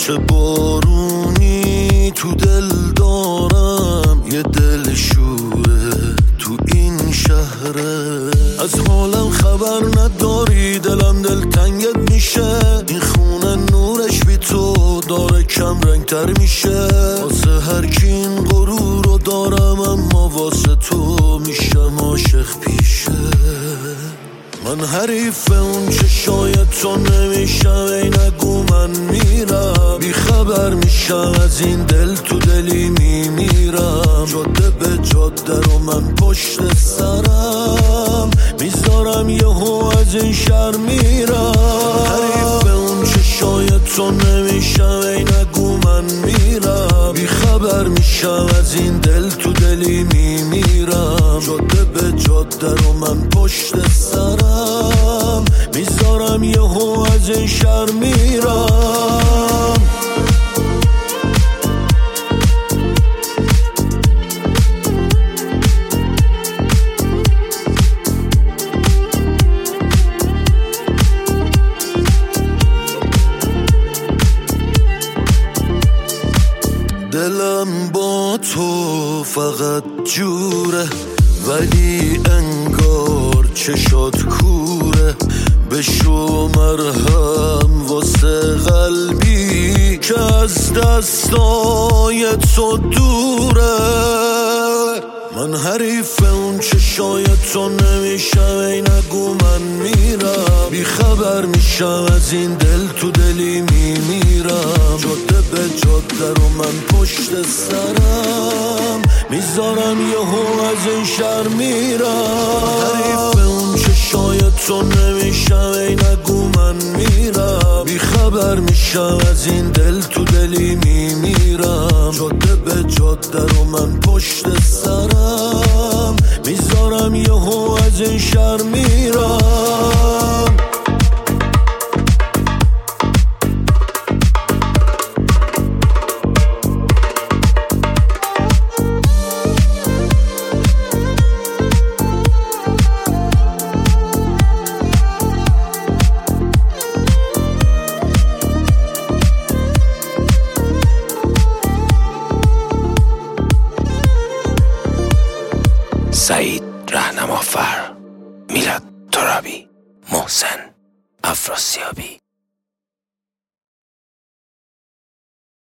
چه بارونی تو دل دارم، یه دل شوره تو این شهره. از حالم خبر نداری، دلم دلتنگت میشه. این خونه نورش بی تو داره کم رنگ تر میشه. واسه هر کی این غرور رو دارم، اما واسه تو میشم عاشق پیشه. من حریف اون چشای تو نمیشم، ای نگو من میرم. بی خبر میشم از این دل، تو دلی میمیرم. جاده به جاده رو من پشت سرم میذارم، یهو از این شهر میرم. حریف اون چشای تو نمیشم، ای نگو من میرم. بی خبر میشم از این دل، تو دلی میمیرم. جاده به جاده رو من پشت سرم میذارم، یهو از این شهر میرم. دلم با تو فقط جوره، ولی انگار چشات کوره. بشو مرهم واسه قلبی که از دستای تو دوره. من حریف اون چشای تو نمیشم، ای نگو من میرم. بی خبر میشم از این دل، تو دلی میمیرم. جاده به جاده رو من پشت سرم میذارم، یهو از این شهر میرم. حریف اون چشای تو نمیشم، ای نگو من میرم. بی خبر میشم از این دل، تو دلی میمیرم. جاده به جاده رو من پشت سرم میذارم، یهو از این شهر میرم. سعید رهنمافر، میلاد ترابی، محسن افراسیابی.